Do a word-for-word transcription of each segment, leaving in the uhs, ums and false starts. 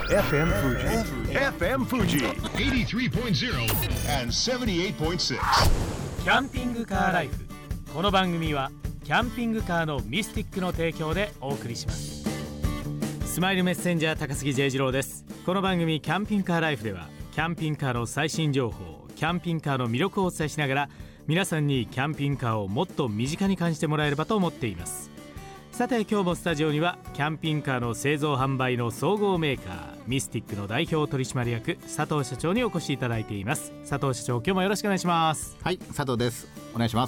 エフエム Fuji エフエム Fuji はちじゅうさんてんゼロ and ななじゅうはちてんろくキャンピングカーライフ。この番組はキャンピングカーのミスティックの提供でお送りします。スマイルメッセンジャー高杉 J 次郎です。この番組キャンピングカーライフではキャンピングカーの最新情報、キャンピングカーの魅力をお伝えしながら皆さんにキャンピングカーをもっと身近に感じてもらえればと思っています。さて今日もスタジオにはキャンピングカーの製造販売の総合メーカーミスティックの代表取締役佐藤社長にお越しいただいています。佐藤社長、今日もよろしくお願いします。 はい、佐藤です。お願いします。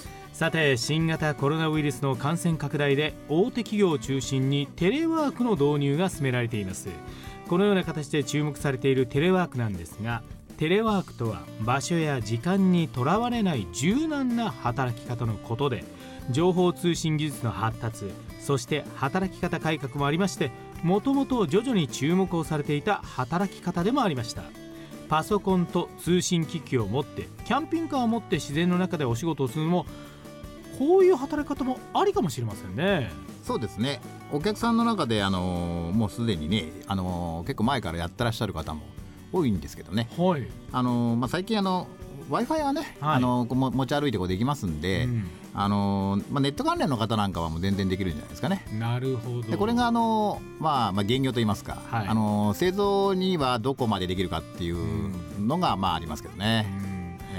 さて新型コロナウイルスの感染拡大で大手企業を中心にテレワークの導入が進められています。このような形で注目されているテレワークなんですが、テレワークとは場所や時間にとらわれない柔軟な働き方のことで、情報通信技術の発達、そして働き方改革もありまして、もともと徐々に注目をされていた働き方でもありました。パソコンと通信機器を持ってキャンピングカーを持って自然の中でお仕事をするのも、こういう働き方もありかもしれませんね。 そうですね。お客さんの中で、あのー、もうすでにね、あのー、結構前からやってらっしゃる方も多いんですけどね、はい、あのーまあ、最近あの Wi-Fi はね、はい、あのー、持ち歩いてこうできますんで、うん、あのーまあ、ネット関連の方なんかはもう全然できるんじゃないですかね。 なるほど。 でこれが、あのーまあ、まあ現業といいますか、はい、あのー、製造にはどこまでできるかっていうのが、まあ、ありますけどね、うん、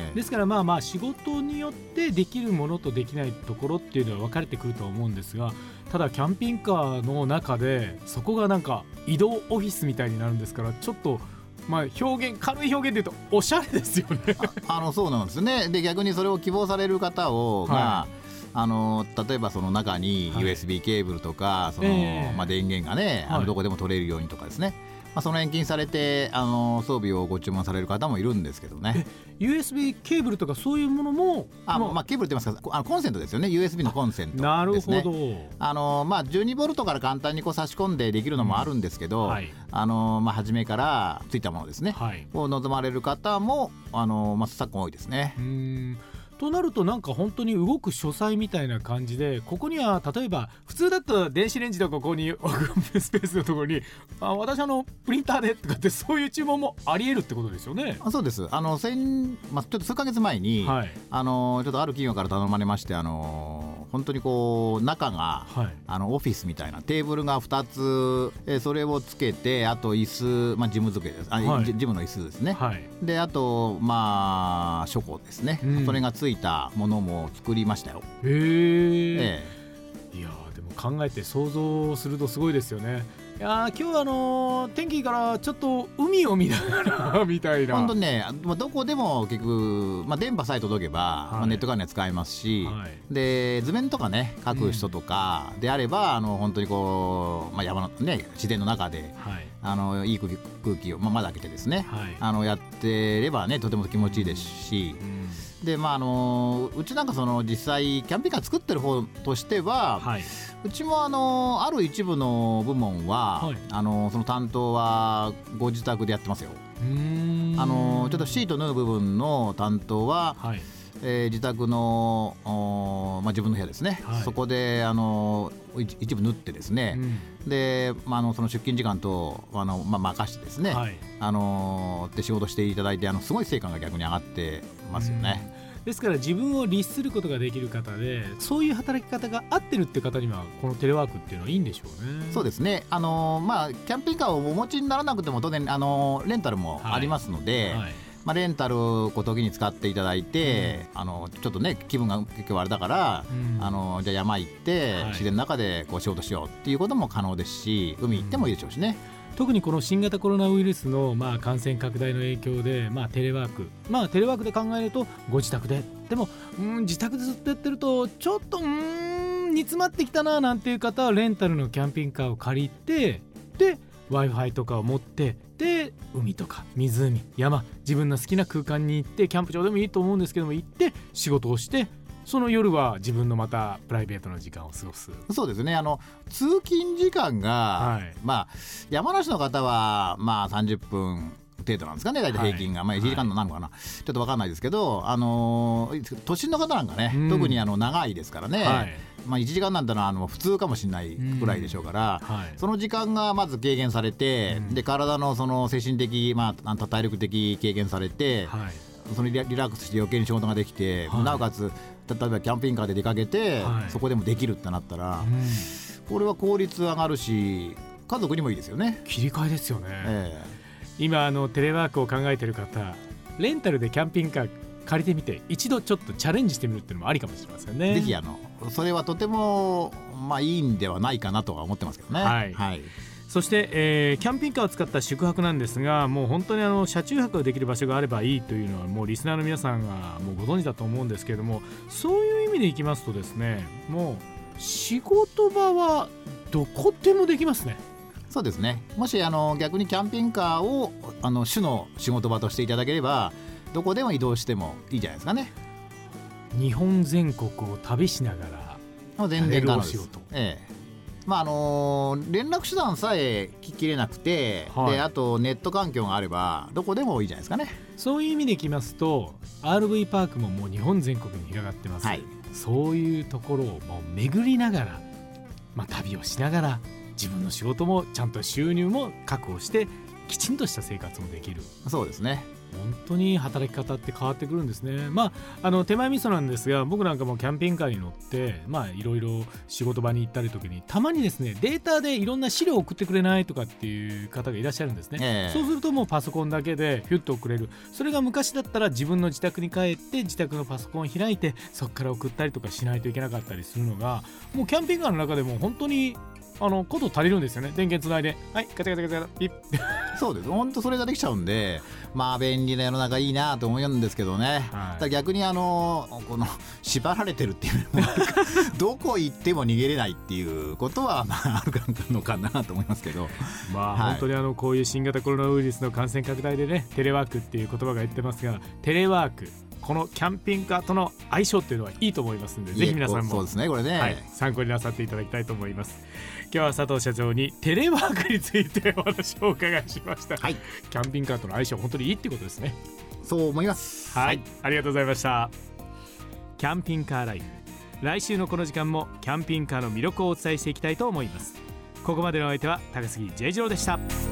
ですからまあまあ仕事によってできるものとできないところっていうのは分かれてくると思うんですが、ただキャンピングカーの中でそこがなんか移動オフィスみたいになるんですから、ちょっとまあ表現、軽い表現で言うとおしゃれですよね。 ああのそうなんですね。で逆にそれを希望される方を、はい、まああの例えばその中に ユーエスビー ケーブルとか、はい、そのえーまあ、電源がね、あのどこでも取れるようにとかですね、はい、まあ、その返金されてあの装備をご注文される方もいるんですけどね。 ユーエスビー ケーブルとかそういうものも、 あ、まあ、ケーブルって言いますか、あのコンセントですよね。 ユーエスビー のコンセントですね。 なるほど。 あの、まあ、じゅうにボルトから簡単にこう差し込んでできるのもあるんですけど、うん、はい、あのまあ、初めからついたものですね、はい、を望まれる方もあの、まあ、昨今多いですね。 うーんとなると、なんか本当に動く書斎みたいな感じで、ここには例えば普通だったら電子レンジとかここに置くスペースのところに、あ、私あのプリンターでとかって、そういう注文もあり得るってことですよね。 あ、そうです。あの先、まあ、ちょっと数ヶ月前に、はい、あのちょっとある企業から頼まれまして、あの本当にこう中が、はい、あのオフィスみたいなテーブルがふたつ、えそれをつけて、あと椅子、まあ、事務机です。あ、はい、事務の椅子ですね、はい、であとまあ書庫ですね、うん、それがついたものも作りましたよ。 へー、ええ、いやでも考えて想像するとすごいですよね。いや今日はあのー、天気からちょっと海を見ながらみたいな。 本当にね、どこでも結局、まあ、電波さえ届けば、はい、まあ、ネット関連使えますし、はい、で図面とかね書く人とかであれば、うん、あの本当にこう、まあ、山の、ね、自然の中で、はい、あのいい空気、空気を、まあ、窓開けてですね、はい、あのやってればねとても気持ちいいですし、うん、でまあ、あのうちなんかその実際キャンピングカー作ってる方としては、はい、うちもあのある一部の部門は、はい、あのその担当はご自宅でやってますよ。うーん、あのちょっとシート縫う部分の担当は、はい、えー、自宅の、まあ、自分の部屋ですね、はい、そこであの一部縫ってですね、うん、で、まあ、あのその出勤時間とあの、まあ、任してですね、はい、あので仕事していただいて、あのすごい成果が逆に上がってますよね。 ですから自分を律することができる方で、そういう働き方が合ってるって方にはこのテレワークっていうのはいいんでしょうね。 そうですね。あの、まあ、キャンピングカーをお持ちにならなくても当然あのレンタルもありますので、はいはい、まあ、レンタルを時に使っていただいて、うん、あのちょっとね気分が結構あれだから、うん、あのじゃあ山行って、はい、自然の中でこう仕事しようっていうことも可能ですし、海行ってもいいでしょうしね。 うん、特にこの新型コロナウイルスのまあ感染拡大の影響で、まあ、テレワーク、まあ、テレワークで考えるとご自宅で、でもうん自宅でずっとやってるとちょっとうーん煮詰まってきたななんていう方はレンタルのキャンピングカーを借りて、で Wi-Fi とかを持って、で海とか湖、山、自分の好きな空間に行って、キャンプ場でもいいと思うんですけども、行って仕事をして、その夜は自分のまたプライベートな時間を過ごす。 そうですね。あの通勤時間が、はい、まあ、山梨の方はまあさんじゅっぷん程度なんですかね、大体平均が、はい、まあ、いちじかんのなのかな、はい、ちょっと分かんないですけど、あのー、都心の方なんかね、うん、特にあの長いですからね、はい、 まあ、いちじかんなんてのはあの普通かもしれないくらいでしょうから、うんはい、その時間がまず軽減されて、うん、で体のその精神的、まあ、体力的軽減されて、はい、そのリラックスして余計に仕事ができて、はい、なおかつ例えばキャンピングカーで出かけて、はい、そこでもできるってなったら、うん、これは効率上がるし家族にもいいですよね。 切り替えですよね、えー、今あのテレワークを考えている方、レンタルでキャンピングカー借りてみて一度ちょっとチャレンジしてみるっていうのもありかもしれませんね。 ぜひあのそれはとても、まあ、いいんではないかなとは思ってますけどね。 はい、はい、そして、えー、キャンピングカーを使った宿泊なんですが、もう本当にあの車中泊ができる場所があればいいというのはもうリスナーの皆さんがもうご存知だと思うんですけれども、そういう意味でいきますとですね、もう仕事場はどこでもできますね。 そうですね。もしあの逆にキャンピングカーをあの主の仕事場としていただければどこでも移動してもいいじゃないですかね。 日本全国を旅しながら全然可能です。ええ、まああのー、連絡手段さえ聞ききれなくて、はい、であとネット環境があればどこでもいいじゃないですかね。 そういう意味でいきますと アールブイ パークももう日本全国に広がってます、はい、そういうところをもう巡りながら、まあ、旅をしながら自分の仕事もちゃんと収入も確保してきちんとした生活もできる。 そうですね。 本当に働き方って変わってくるんですね。まあ、あの手前味噌なんですが、僕なんかもキャンピングカーに乗ってまあいろいろ仕事場に行ったり時にたまにですねデータでいろんな資料を送ってくれないとかっていう方がいらっしゃるんですね、えー、そうするともうパソコンだけでヒュッと送れる。それが昔だったら自分の自宅に帰って自宅のパソコンを開いてそこから送ったりとかしないといけなかったりするのが、もうキャンピングカーの中でも本当にあのこと足りるんですよね。電源つないではいガチャガチャガチャピッそうです。本当それができちゃうんで、まあ便利な世の中いいなと思うんですけどね、はい、だ逆にあのこの縛られてるっていうどこ行っても逃げれないっていうことはまああるのかなと思いますけど、 まあ、はい、本当にあのこういう新型コロナウイルスの感染拡大でねテレワークっていう言葉が言ってますが、テレワークこのキャンピングカーとの相性っていうのはいいと思いますので、ぜひ皆さんもそうですね、これね、 はい、参考になさっていただきたいと思います。今日は佐藤社長にテレワークについてお話をお伺いしました、はい、キャンピングカーとの相性本当にいいってことですね。 そう思います。 はい、はい、ありがとうございました。キャンピングカーライフ、来週のこの時間もキャンピングカーの魅力をお伝えしていきたいと思います。ここまでのお相手は高杉 J 次郎でした。